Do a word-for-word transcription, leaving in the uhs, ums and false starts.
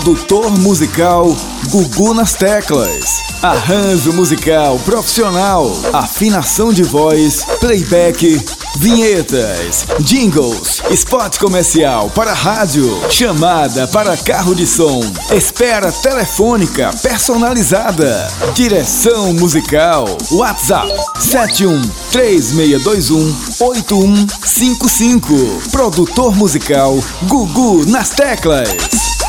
Produtor musical Gugu nas teclas. Arranjo musical profissional. Afinação de voz, playback, vinhetas, jingles, spot comercial para rádio, chamada para carro de som, espera telefônica personalizada, direção musical, WhatsApp sete um três seis dois um oito um cinco cinco. Produtor musical Gugu nas teclas.